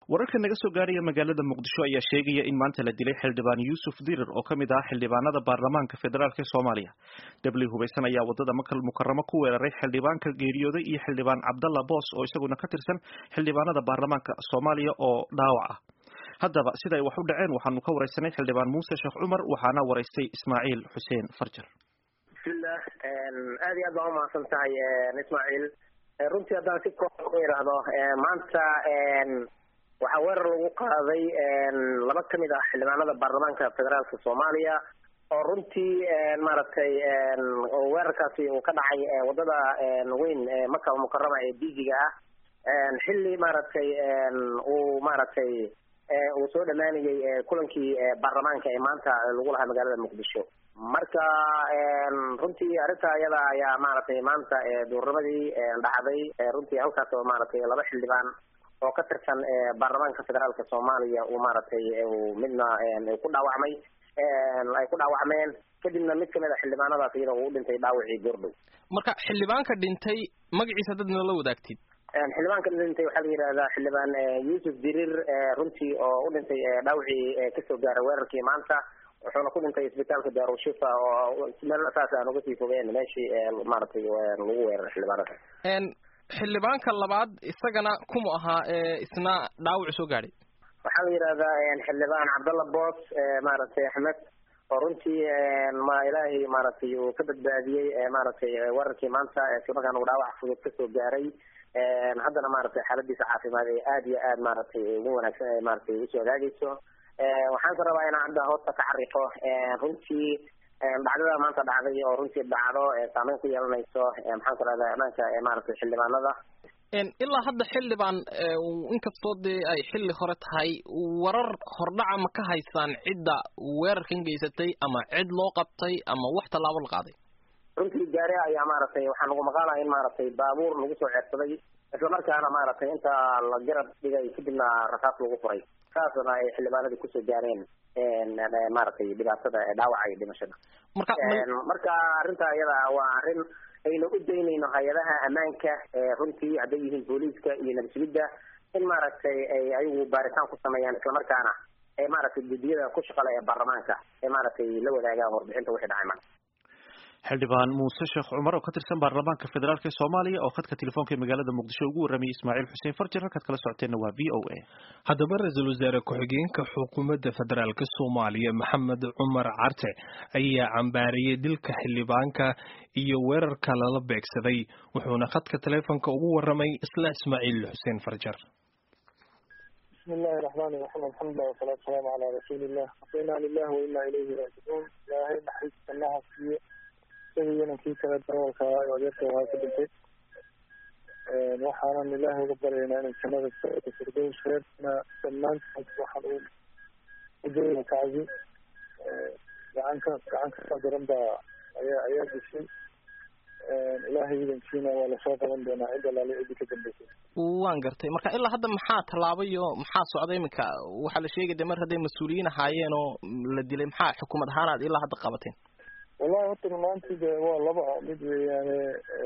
wararka naga soo gaaraya magaalada Muqdisho ayaa sheegaya in maanta la dilay xildhibaan Yuusuf Dirir oo kamid ah xildhibaanada baarlamaanka federaalka Soomaaliya. Dabli hubeysan ayaa wadada Makal Mukarrama ku weeraray xildhibaanka geeriyooday iyo xildhibaan Cabdalla Boos oo isaguna ka tirsan xildhibaanada baarlamaanka Soomaaliya oo dhaawac ah. haddaba sida ay wax u dhaceen waxaanu ka wareysanay xildhibaan Muuse Sheekh Cumar waxaana wareystay Ismaaciil Xuseen Farjar. bismillah aad iyo aad baan u mahadsantahay Ismaaciil. runtii haddaan si koox u yiraahdo maanta waxaa weerar lagu qaaday laba ka mid ah xildhibaanada baarlamaanka federaalka Soomaaliya oo runtii maaragtay weerarkaasi uu ka dhacay wadada weyn Makal Mukarrama ee diigiga ah xilli maaragtay uu soo dhamaanayay kulankii baarlamaanka ee maanta lagu lahaa magaalada Muqdisho. marka runtii arinta ayada ayaa maaragtay maanta duurnimadii dhacday runtii halkaas oo maaragtay laba xildhibaan oo ka tirsan baarlamaanka federaalka Soomaaliya uu maaragtay midna ku dhaawacmay ay ku dhaawacmeen kadibna mid kamid ah xildhibaanadaas iyada uu dhintay dhaawacii goordhow. marka xildhibaanka dhintay magaciisa dad la wadaagtid? xildhibaanka dhintay waxaa la yiraahdaa xildhibaan Yuusuf Dirir runtii oo u dhintay dhaawacii kasoo gaaray weerarkii maanta wuxuuna ku dhintay isbitaalka Daarushifa oo meel asaas ah uga sii fogeen meeshii maaragtay lagu weeraray xildhibaanada. xildhibaanka labaad isagana kuma ahaa isna dhaawac soo gaaray? waxaa la yiraahdaa xildhibaan Cabdalla Boos maaragtay Axmed oo runtii ma ilaahay maaragtay uu ka badbaadiyay maaragtay weerarkii maanta markaan uu dhaawac fudud kasoo gaaray haddana maaragtay xaaladiisa caafimaad ee aad iyo aad maaragtay ugu wanaagsan maaragtay usoo hagaagayso. waxaan ka rabaa inaan hadda hoosta ka xariiqo runtii dhacdada maanta dhacday oo runtii dhacdo saameyn ku yeelanayso maxaan ku rahdaa amaanka maaragtay xildhibaanada. ilaa hadda xildhibaan inkastoo dee ay xilli hore tahay warar hordhaca ma ka haysaan cidda weerarkan geysatay ama cid loo qabtay ama wax tallaabo la qaaday? runtii gaari ayaa maaragtay waxaa lagu maqaalaya in maaragtay baabuur lagu soo ceersaday isla markaana maaragtay inta la garab dhigay kadibna rasaas lagu furay saasna ay xildhibaanadii kusoo gaareen maaragtay dhibaatada dhaawaca iyo dhimashada. marka arrinta iyada waa arrin aynu u daynayno hay-adaha ammaanka runtii hadday yihiin booliiska iyo nabadgelyada in maaragtay ay ayagu baaritaan ku sameeyaan islamarkaana ay maaragtay guddiyada ku shaqale ee baarlamaanka ay maaragtay la wadaagaan warbixinta wixii dhacay maanta. xildhibaan Muuse Sheekh Cumar oo ka tirsan baarlamaanka federaalka Soomaaliya oo khadka telefoonka ee magaalada Muqdisho ugu waramay Ismaaciil Xuseen Farjar halkaad kala socoteena waa VOA. haddaba ra-iisul wasaare ku-xigeenka xukuumadda federaalka Soomaaliya Maxamed Cumar Carte ayaa cambaariyay dilka xildhibaanka iyo weerarka lala beegsaday wuxuuna khadka telefoonka ugu waramay isla Ismaaciil Xuseen Farjar. bismillaahi raxmaani raxiim alxamdulillahi wasalaatu wasalaamu calaa rasuulillah inaa lillahi wa inaa ilayhi raajicuun. ilaahay naxariistannaha siiyo kii kale darawalka adeerka waxaa ka dhintay waxaanan ilaahay uga baryaynaa inay jannada firdaws reerna dhammaantood waxaan u dayna kacdi gacan ka daran baa ayaa dishay ilaahay idankiina waa lasoo qaban doonaa cid alaale cidii ka dambeysay. waan gartay marka ilaa hadda maxaa tallaabay oo maxaa socday iminka waxaa la sheegay de mar hadday mas-uuliyiin ahaayeen oo la dilay maxaa xukuumad ahaan aad ilaa hadda qabateen? wallahi horta rumaantii de waa laba mid weeyaane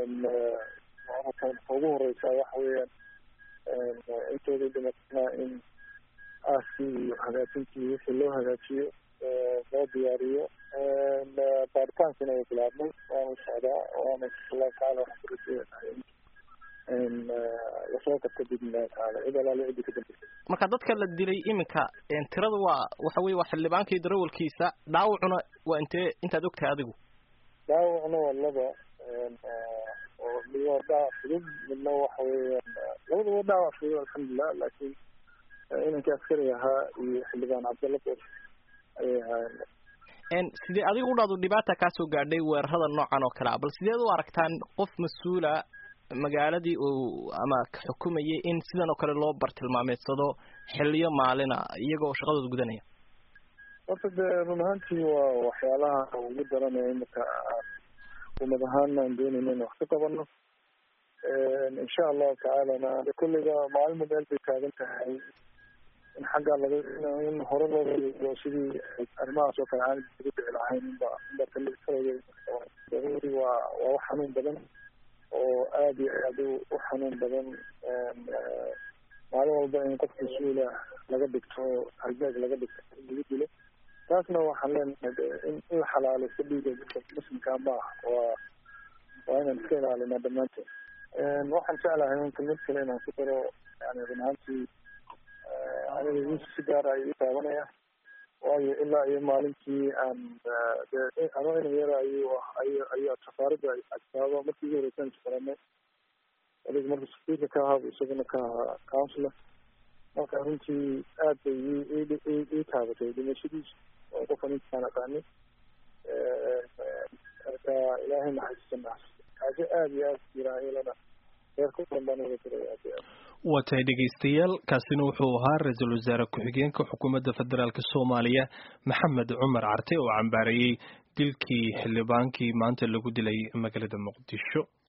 ugu horeysa waxa weeyaan intooda dhimatana in aaskii iyo hagaajintii wixii loo hagaajiyo loo diyaariyo baaritaankiina way bilaabmay waana socdaa waana insha allahu tacaala waxaan ku rajeynahay in lasoo qabto bidnillahi tacaala cid alaale cidii ka dambeysay. marka dadka la dilay iminka tirada waa waxa weye waa xildhibaanka iyo darawalkiisa dhaawacuna waa intaad ogtahay adigu? dhaawacna waa laba oo mid waa dhaawac fudud midna waxa weeyaan labada waa dhaawac fudud alxamdulilah laakiin inankii askari ahaa iyo xildhibaan Cabdalla Boos ayay ahaayeen. sidee adigu udhaadu dhibaata kaasoo gaadhay weerarada noocan oo kale ah bal sideed u aragtaan qof mas-uula magaaladii uu ama ka xukumayay in sidan oo kale loo bartilmaameedsado xiliyo maalina iyagoo shaqadooda gudanaya? horta dee run ahaantii waa waxyaalaha ugu daranaya marka xukuumad ahaan aan doonayno in wax ka qabano insha allahu tacaalana kulliga maalmo meel bay taagan tahay in xagga in hore loo wado sidii arrimahaas oo kale aan ugu dhici lahayn inba kale waa wax xanuun badan oo aad iyo aad u xanuun badan maalin walba in qof mas-uula laga dhigto halbeeg laga dhigto lagu dilo taasna waxaan leenahay in la xalaalaysto dhiiga dadka muslimka ma aha waa inaan iska ilaalina dhammaanteed waxaan jeclahay in kelmad kale inaan ku daro yani run ahaantii aniga wiis si gaara ay ii taabanaya waayo ilaa iyo maalintii aan ama ina yara ayaa safaarada agtaaba markii ugu horeysan safaranay adig marka safiirka ka ahaaba isaguna ka ahaa councilor marka runtii aad bay ii taabatay dhimashadiisa oo qofan intaan aqaani marka ilaahay naxariisana kaaso aad iyo aad jiraayelana reerka udan baan uga jiray aad iyo aad waa tahay dhegaystayaal kaasina wuxuu ahaa ra-iisul wasaare ku-xigeenka xukuumadda federaalk soomaaliya maxamed cumar carte oo cambaareeyey dilkii xildhibaankii maanta lagu dilay magaalada muqdisho